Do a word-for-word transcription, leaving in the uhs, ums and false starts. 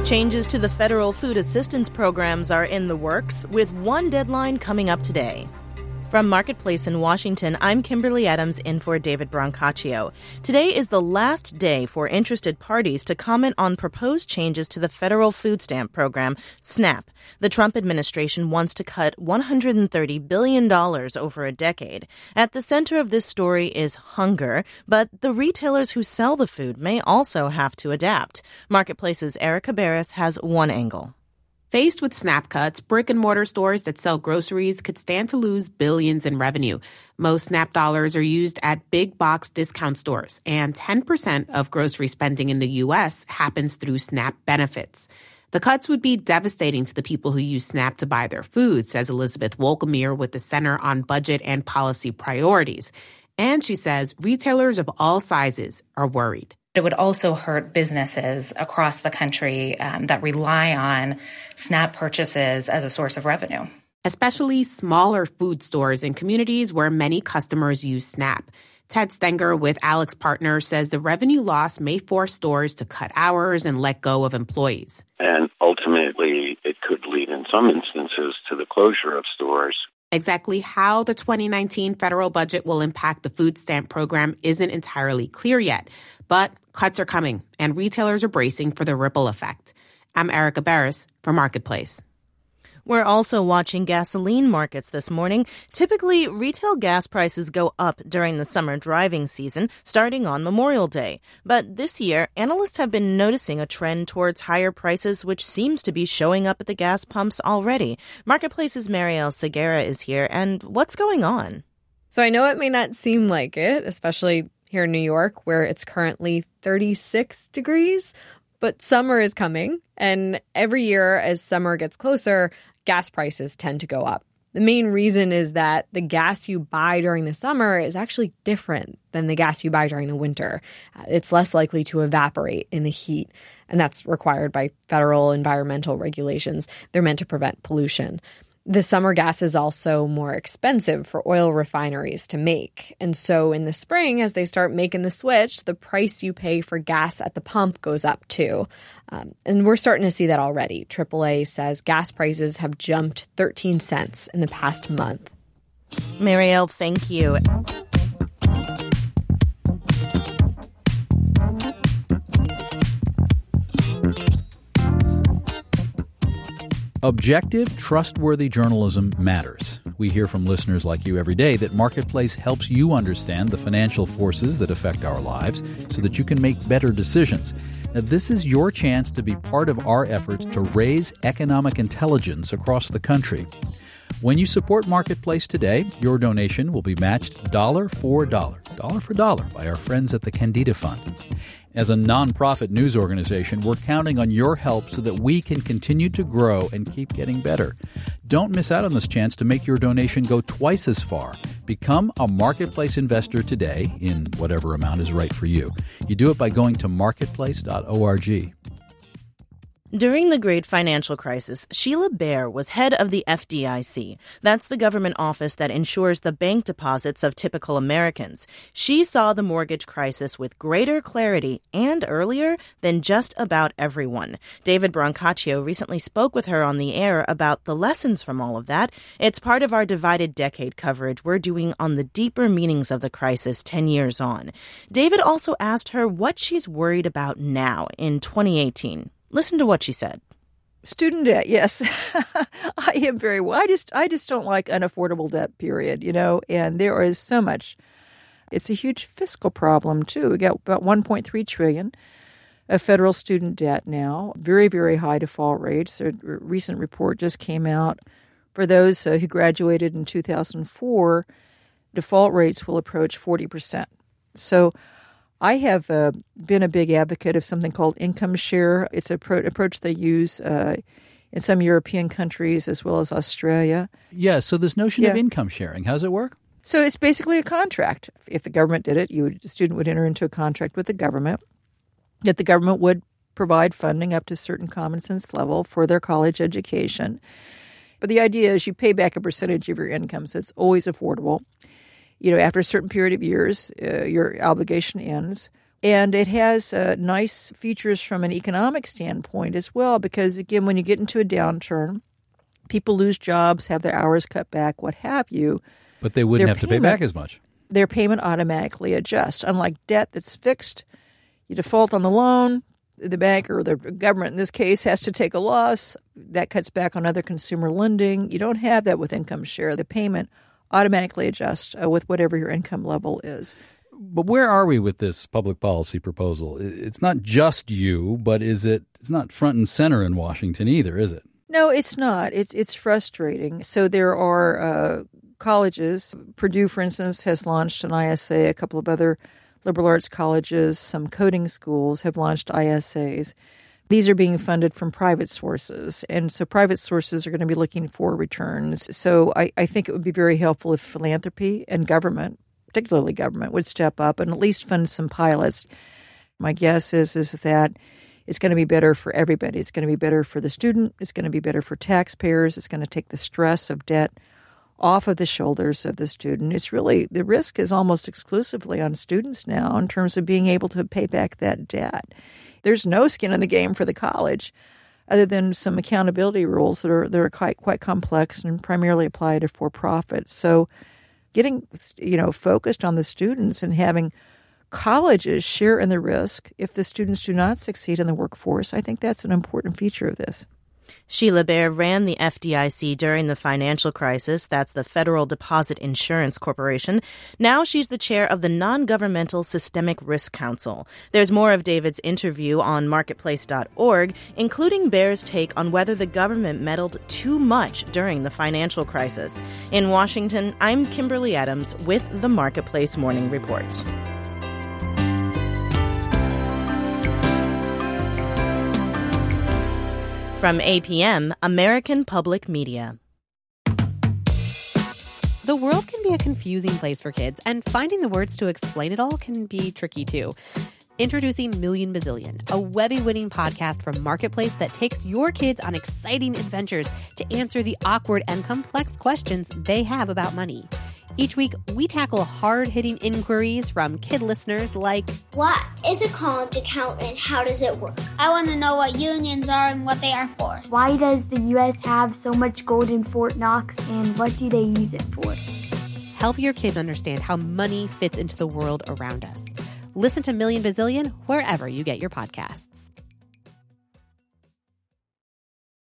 Changes to the federal food assistance programs are in the works, with one deadline coming up today. From Marketplace in Washington, I'm Kimberly Adams in for David Brancaccio. Today is the last day for interested parties to comment on proposed changes to the federal food stamp program, SNAP. The Trump administration wants to cut one hundred thirty billion dollars over a decade. At the center of this story is hunger, but the retailers who sell the food may also have to adapt. Marketplace's Erica Barris has one angle. Faced with SNAP cuts, brick-and-mortar stores that sell groceries could stand to lose billions in revenue. Most SNAP dollars are used at big-box discount stores, and ten percent of grocery spending in the U S happens through SNAP benefits. The cuts would be devastating to the people who use SNAP to buy their food, says Elizabeth Wolkamir with the Center on Budget and Policy Priorities. And she says retailers of all sizes are worried. It would also hurt businesses across the country um, that rely on SNAP purchases as a source of revenue. Especially smaller food stores in communities where many customers use SNAP. Ted Stenger with Alex Partners says the revenue loss may force stores to cut hours and let go of employees. And ultimately, it could lead in some instances to the closure of stores. Exactly how the twenty nineteen federal budget will impact the food stamp program isn't entirely clear yet. But cuts are coming, and retailers are bracing for the ripple effect. I'm Erica Barris for Marketplace. We're also watching gasoline markets this morning. Typically, retail gas prices go up during the summer driving season, starting on Memorial Day. But this year, analysts have been noticing a trend towards higher prices, which seems to be showing up at the gas pumps already. Marketplace's Marielle Segura is here, and what's going on? So I know it may not seem like it, especially here in New York, where it's currently thirty-six degrees, but summer is coming. And every year as summer gets closer, gas prices tend to go up. The main reason is that the gas you buy during the summer is actually different than the gas you buy during the winter. It's less likely to evaporate in the heat, and that's required by federal environmental regulations. They're meant to prevent pollution. The summer gas is also more expensive for oil refineries to make. And so in the spring, as they start making the switch, the price you pay for gas at the pump goes up too. Um, and we're starting to see that already. triple A says gas prices have jumped thirteen cents in the past month. Marielle, thank you. Objective, trustworthy journalism matters. We hear from listeners like you every day that Marketplace helps you understand the financial forces that affect our lives so that you can make better decisions. Now, this is your chance to be part of our efforts to raise economic intelligence across the country. When you support Marketplace today, your donation will be matched dollar for dollar, dollar for dollar by our friends at the Candida Fund. As a nonprofit news organization, we're counting on your help so that we can continue to grow and keep getting better. Don't miss out on this chance to make your donation go twice as far. Become a Marketplace investor today in whatever amount is right for you. You do it by going to marketplace dot org. During the Great Financial Crisis, Sheila Bair was head of the F D I C. That's the government office that ensures the bank deposits of typical Americans. She saw the mortgage crisis with greater clarity and earlier than just about everyone. David Brancaccio recently spoke with her on the air about the lessons from all of that. It's part of our Divided Decade coverage we're doing on the deeper meanings of the crisis ten years on. David also asked her what she's worried about now in twenty eighteen. Listen to what she said. Student debt, yes. I am very well. I just I just don't like unaffordable debt, period, you know, and there is so much. It's a huge fiscal problem, too. We got about one point three trillion dollars of federal student debt now, very, very high default rates. A recent report just came out. For those uh, who graduated in two thousand four, default rates will approach forty percent. So I have uh, been a big advocate of something called income share. It's an appro- approach they use uh, in some European countries as well as Australia. Yeah, so this notion yeah. of income sharing, how does it work? So it's basically a contract. If the government did it, you would, the student would enter into a contract with the government that the government would provide funding up to a certain common sense level for their college education. But the idea is you pay back a percentage of your income, so it's always affordable. You know, after a certain period of years, uh, your obligation ends. And it has uh, nice features from an economic standpoint as well, because, again, when you get into a downturn, people lose jobs, have their hours cut back, what have you. But they wouldn't their have to payment, pay back as much. Their payment automatically adjusts. Unlike debt that's fixed, you default on the loan, the bank or the government in this case has to take a loss. That cuts back on other consumer lending. You don't have that with income share. The payment automatically adjusts uh, with whatever your income level is. But where are we with this public policy proposal? It's not just you, but is it? It's not front and center in Washington either, is it? No, it's not. It's it's frustrating. So there are uh, colleges. Purdue, for instance, has launched an I S A. A couple of other liberal arts colleges, some coding schools have launched I S As. These are being funded from private sources, and so private sources are going to be looking for returns. So I, I think it would be very helpful if philanthropy and government, particularly government, would step up and at least fund some pilots. My guess is is that it's going to be better for everybody. It's going to be better for the student. It's going to be better for taxpayers. It's going to take the stress of debt off of the shoulders of the student. It's really, the risk is almost exclusively on students now in terms of being able to pay back that debt. There's no skin in the game for the college other than some accountability rules that are that are quite quite complex and primarily apply to for-profits. So getting, you know, focused on the students and having colleges share in the risk if the students do not succeed in the workforce, I think that's an important feature of this. Sheila Bair ran the F D I C during the financial crisis. That's the Federal Deposit Insurance Corporation. Now she's the chair of the Non-Governmental Systemic Risk Council. There's more of David's interview on marketplace dot org, including Bair's take on whether the government meddled too much during the financial crisis. In Washington, I'm Kimberly Adams with the Marketplace Morning Report. From A P M, American Public Media. The world can be a confusing place for kids, and finding the words to explain it all can be tricky too. Introducing Million Bazillion, a Webby-winning podcast from Marketplace that takes your kids on exciting adventures to answer the awkward and complex questions they have about money. Each week, we tackle hard-hitting inquiries from kid listeners like, what is a college account and how does it work? I want to know what unions are and what they are for. Why does the U S have so much gold in Fort Knox and what do they use it for? Help your kids understand how money fits into the world around us. Listen to Million Bazillion wherever you get your podcasts.